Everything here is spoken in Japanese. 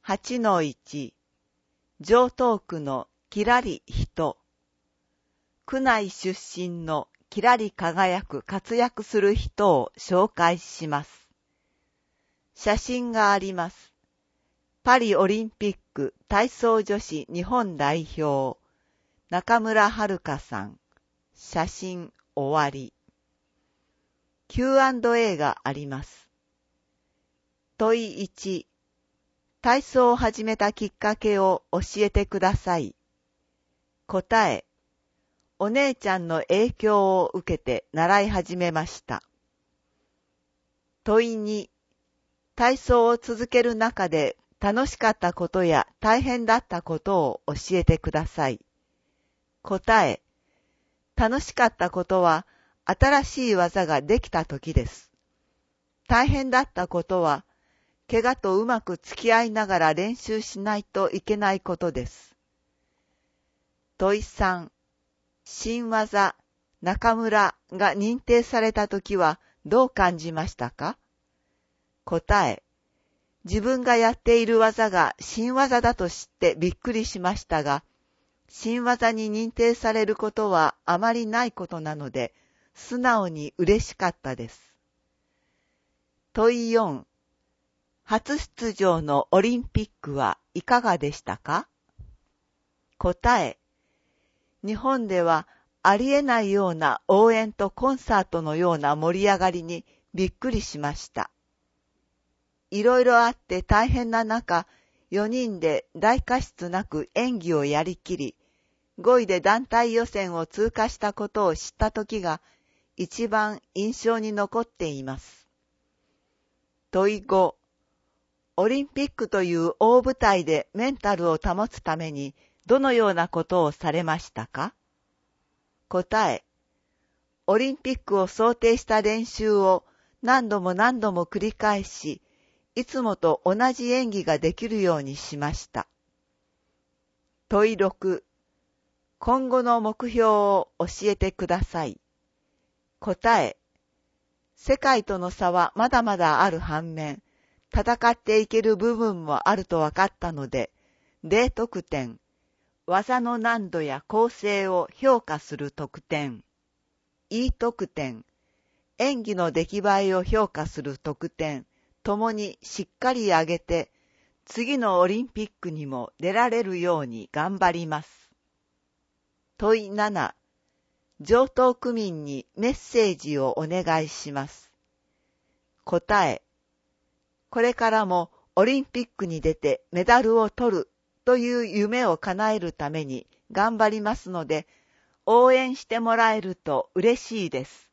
8-1 城東区のきらり人。区内出身のきらり輝く活躍する人を紹介します。写真があります。パリオリンピック体操女子日本代表、中村遥さん。写真終わり。Q&A があります。問い1、体操を始めたきっかけを教えてください。答え、お姉ちゃんの影響を受けて習い始めました。問い2、体操を続ける中で楽しかったことや大変だったことを教えてください。答え、楽しかったことは新しい技ができた時です。大変だったことは怪我とうまく付き合いながら練習しないといけないことです。問い3、新技、中村が認定されたときはどう感じましたか？答え、自分がやっている技が新技だと知ってびっくりしましたが、新技に認定されることはあまりないことなので、素直に嬉しかったです。問い4、初出場のオリンピックはいかがでしたか？答え、日本ではありえないような応援とコンサートのような盛り上がりにびっくりしました。いろいろあって大変な中、4人で大過失なく演技をやりきり、5位で団体予選を通過したことを知った時が一番印象に残っています。問い5、オリンピックという大舞台でメンタルを保つためにどのようなことをされましたか？答え、オリンピックを想定した練習を何度も何度も繰り返し、いつもと同じ演技ができるようにしました。問い6、今後の目標を教えてください。答え、世界との差はまだまだある反面、戦っていける部分もあると分かったので、D得点、技の難度や構成を評価する得点、E得点、演技の出来栄えを評価する得点、ともにしっかり上げて、次のオリンピックにも出られるように頑張ります。問い7、城東区民にメッセージをお願いします。答え、これからもオリンピックに出てメダルを取るという夢を叶えるために頑張りますので、応援してもらえると嬉しいです。